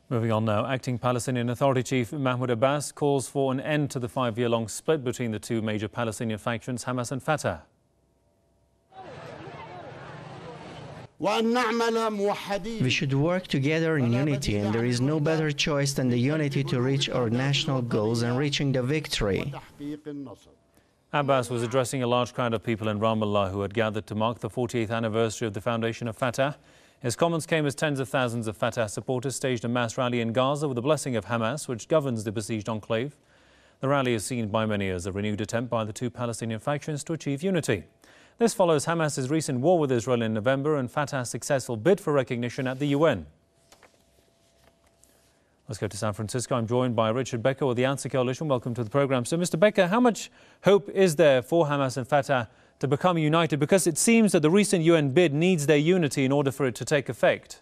Moving on now, acting Palestinian Authority Chief Mahmoud Abbas calls for an end to the 5-year-long split between the two major Palestinian factions, Hamas and Fatah. We should work together in unity, and there is no better choice than the unity to reach our national goals and reaching the victory. Abbas was addressing a large crowd of people in Ramallah who had gathered to mark the 48th anniversary of the foundation of Fatah. His comments came as tens of thousands of Fatah supporters staged a mass rally in Gaza with the blessing of Hamas, which governs the besieged enclave. The rally is seen by many as a renewed attempt by the two Palestinian factions to achieve unity. This follows Hamas's recent war with Israel in November and Fatah's successful bid for recognition at the UN. Let's go to San Francisco. I'm joined by Richard Becker with the Answer Coalition. Welcome to the program. So, Mr. Becker, how much hope is there for Hamas and Fatah to become united? Because it seems that the recent UN bid needs their unity in order for it to take effect.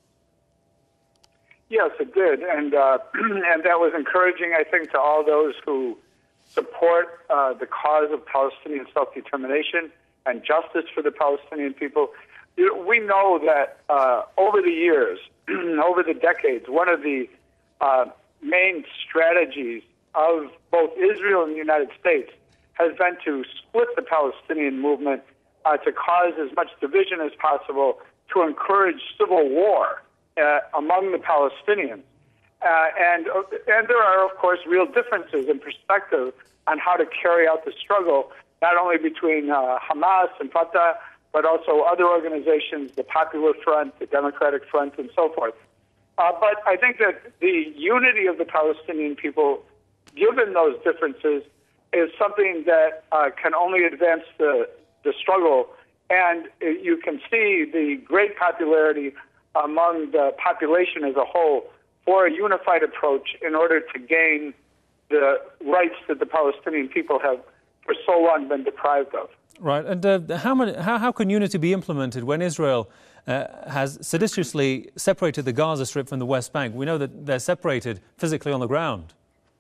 Yes, it did. And that was encouraging, I think, to all those who support the cause of Palestinian self-determination and justice for the Palestinian people. We know that over the years, over the decades, one of the main strategies of both Israel and the United States has been to split the Palestinian movement, to cause as much division as possible, to encourage civil war among the Palestinians. And there are, of course, real differences in perspective on how to carry out the struggle, not only between Hamas and Fatah, but also other organizations, the Popular Front, the Democratic Front, and so forth. But I think that the unity of the Palestinian people, given those differences, is something that can only advance the struggle. And you can see the great popularity among the population as a whole for a unified approach in order to gain the rights that the Palestinian people have for so long been deprived of. Right. And how can unity be implemented when Israel has seditiously separated the Gaza Strip from the West Bank? We know that they're separated physically on the ground.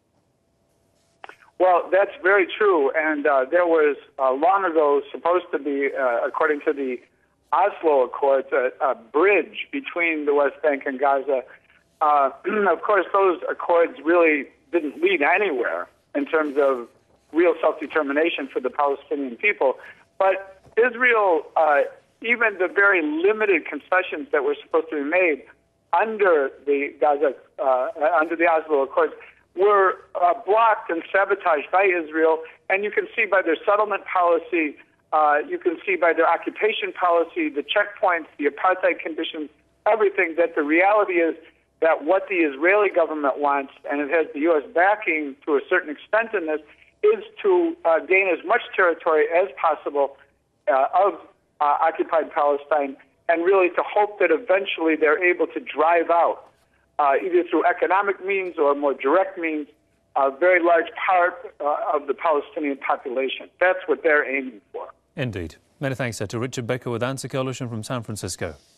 Well, that's very true. And there was long ago supposed to be, according to the Oslo Accords, a bridge between the West Bank and Gaza. Of course, those accords really didn't lead anywhere in terms of real self-determination for the Palestinian people. But Israel, even the very limited concessions that were supposed to be made under the under the Oslo Accords were blocked and sabotaged by Israel. And you can see by their settlement policy, you can see by their occupation policy, the checkpoints, the apartheid conditions, everything, that the reality is that what the Israeli government wants, and it has the U.S. backing to a certain extent in this, is to gain as much territory as possible of occupied Palestine, and really to hope that eventually they're able to drive out, either through economic means or more direct means, a very large part of the Palestinian population. That's what they're aiming for. Indeed. Many thanks to Richard Becker with Answer Coalition from San Francisco.